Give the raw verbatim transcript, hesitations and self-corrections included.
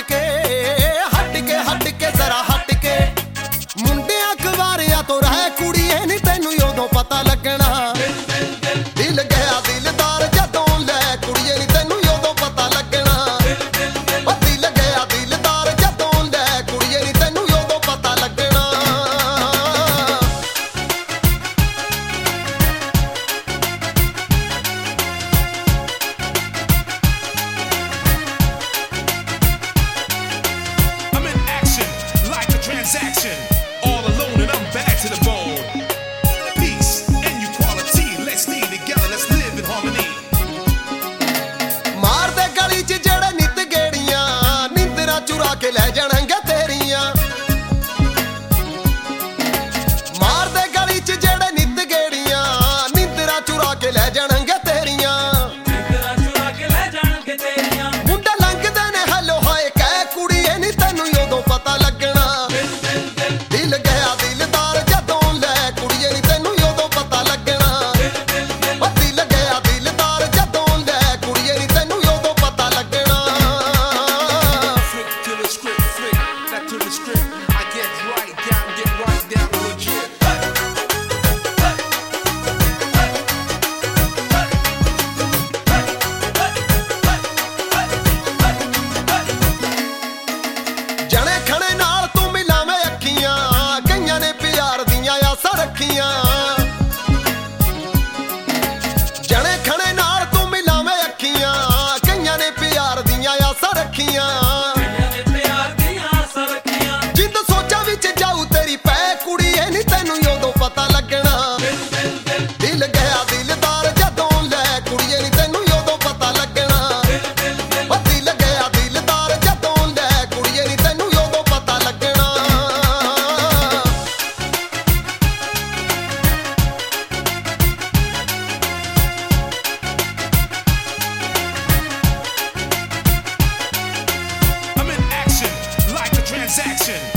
के हट के हट के जरा हट के मुंडिया अखबारियां तो रह कुड़िए नी तैनू उदों पता लगना दिल गया दिलदार जदों लै कुड़िए नी तैनू उदों पता लगना दिल गया दिलदार जदों लै कुड़िए नी तैनू उदों पता लगना Transaction, all alone and I'm back to the bone. Peace and equality, let's stay together, let's live in harmony. मार दे गली च जेड़े नित गेड़ियां नींदरां चुरा के ले जाणगे तेरियां मार दे गली च जेड़े नित गेड़ियां नींदरां चुरा के ले जाणगे तेरियां नींदरां चुरा के ले जाणगे तेरियां मुंडे लंघदे ने हेलो हाय कह कुड़िए नी तैनू उदों पता लगना दिल गया दिलदार जदों लै कुड़िए नी तैनू उदों पता लगना दिल गया दिलदार जदों लै कुड़िए नी तैनू उदों पता लगना Flick to the script, flick back to the script. I get right down, get right down legit. जने खणे नाल तू मिलावे अखियां कईयां ने प्यार दियां आसां रखियां जने खणे नाल तू मिलावे अखियां कईयां ने प्यार दियां आसां रखियां जिंद सोचां विच जाऊ तेरी पै कुड़िए नी तैनू उदों पता लगना दिल गया दिलदार जदों लै कुड़िए नी तैनू उदों पता लगना दिल गया दिलदार जदों लै कुड़िए नी तैनू उदों पता लगना I'm in action like a transaction.